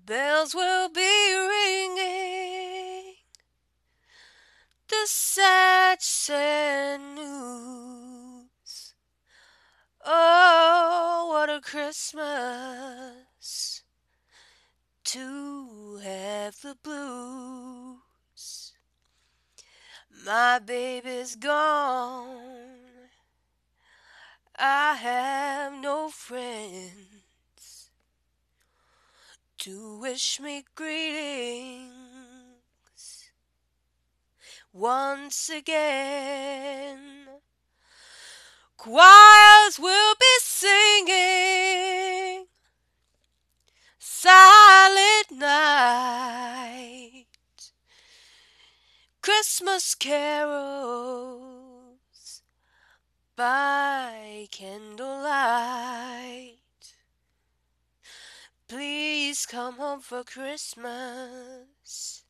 Bells will be ringing, the sad, sad news. Oh, what a Christmas to have the blues. My baby's gone, I have no friends to wish me greetings once again. Choirs will be singing Silent Night, Christmas carols by candlelight. Please come home for Christmas.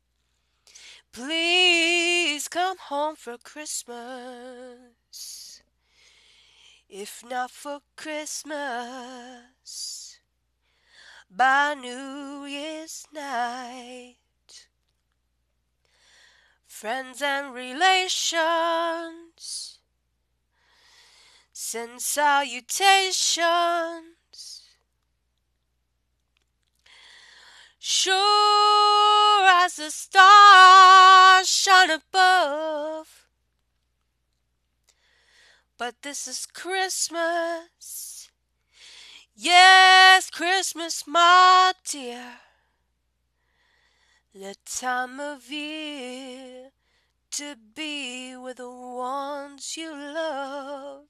Please come home for Christmas. If not for Christmas, by New Year's night. Friends and relations send salutations. Sure as the stars shine above. But this is Christmas. Yes, Christmas, my dear. The time of year to be with the ones you love.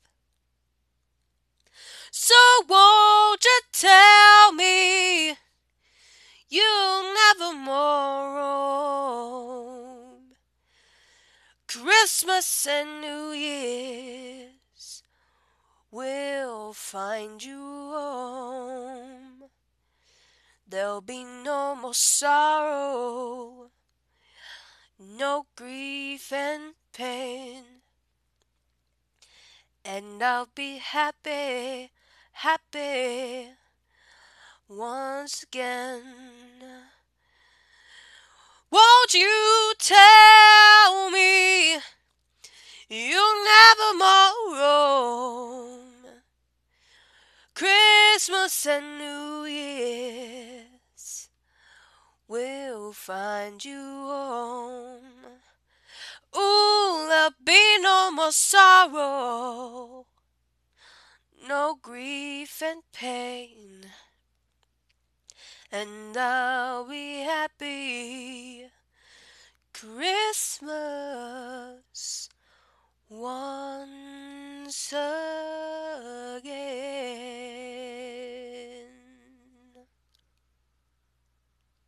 So won't you tell me you'll never more roam? Christmas and New Year's will find you home. There'll be no more sorrow, no grief and pain, and I'll be happy, happy once again. Won't you tell me you'll never more roam? Christmas and New Year's will find you home. Ooh, there'll be no more sorrow, no grief and pain, and I'll be happy Christmas once again.